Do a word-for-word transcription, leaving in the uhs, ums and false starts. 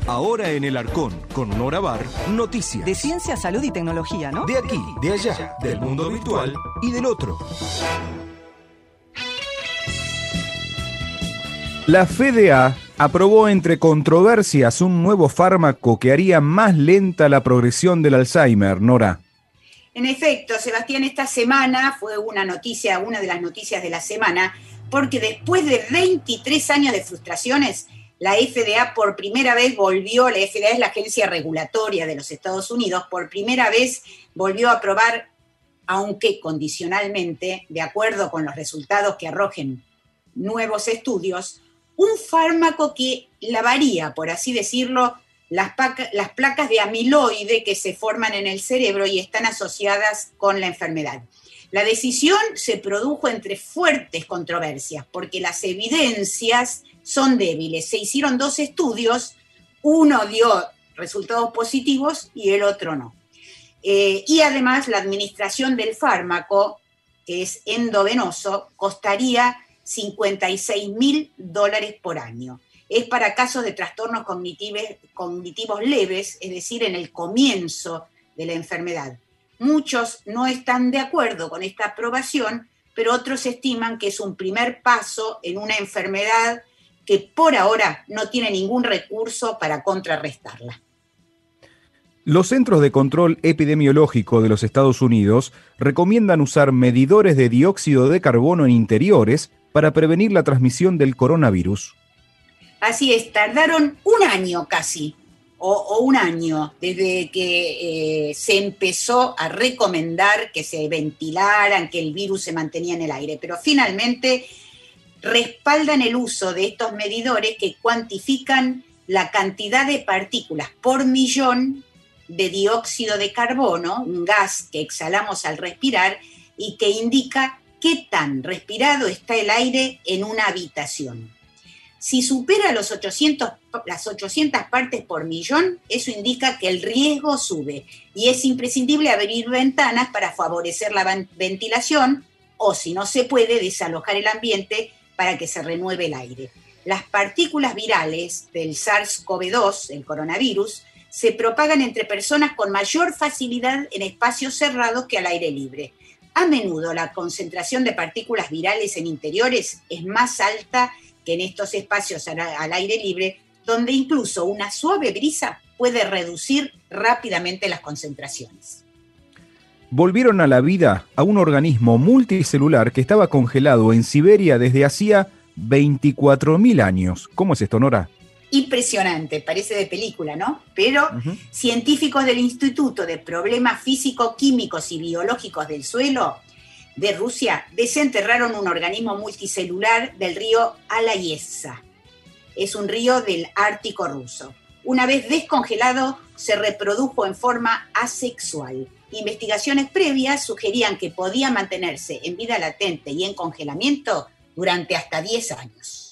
Ahora en El Arcón, con Nora Bar, noticias. De ciencia, salud y tecnología, ¿no? De aquí, de allá, del mundo virtual y del otro. La F D A aprobó entre controversias un nuevo fármaco que haría más lenta la progresión del Alzheimer, Nora. En efecto, Sebastián, esta semana fue una noticia, una de las noticias de la semana, porque después de veintitrés años de frustraciones, la F D A por primera vez volvió, la F D A es la agencia regulatoria de los Estados Unidos, por primera vez volvió a aprobar, aunque condicionalmente, de acuerdo con los resultados que arrojen nuevos estudios, un fármaco que lavaría, por así decirlo, las, paca, las placas de amiloide que se forman en el cerebro y están asociadas con la enfermedad. La decisión se produjo entre fuertes controversias, porque las evidencias son débiles. Se hicieron dos estudios, uno dio resultados positivos y el otro no. Eh, y además la administración del fármaco, que es endovenoso, costaría cincuenta y seis mil dólares por año. Es para casos de trastornos cognitivos, cognitivos leves, es decir, en el comienzo de la enfermedad. Muchos no están de acuerdo con esta aprobación, pero otros estiman que es un primer paso en una enfermedad que por ahora no tiene ningún recurso para contrarrestarla. Los Centros de Control Epidemiológico de los Estados Unidos recomiendan usar medidores de dióxido de carbono en interiores para prevenir la transmisión del coronavirus. Así es, tardaron un año casi, o, o un año, desde que eh, se empezó a recomendar que se ventilaran, que el virus se mantenía en el aire, pero finalmente respaldan el uso de estos medidores que cuantifican la cantidad de partículas por millón de dióxido de carbono, un gas que exhalamos al respirar y que indica qué tan respirado está el aire en una habitación. Si supera los ochocientos, las ochocientas partes por millón, eso indica que el riesgo sube y es imprescindible abrir ventanas para favorecer la ventilación o, si no se puede, desalojar el ambiente para que se renueve el aire. Las partículas virales del SARS-CoV dos, el coronavirus, se propagan entre personas con mayor facilidad en espacios cerrados que al aire libre. A menudo la concentración de partículas virales en interiores es más alta que en estos espacios al aire libre, donde incluso una suave brisa puede reducir rápidamente las concentraciones. Volvieron a la vida a un organismo multicelular que estaba congelado en Siberia desde hacía veinticuatro mil años. ¿Cómo es esto, Nora? Impresionante, parece de película, ¿no? Pero uh-huh. Científicos del Instituto de Problemas Físico-Químicos y Biológicos del Suelo de Rusia desenterraron un organismo multicelular del río Alayeza. Es un río del Ártico ruso. Una vez descongelado, se reprodujo en forma asexual. Investigaciones previas sugerían que podía mantenerse en vida latente y en congelamiento durante hasta diez años.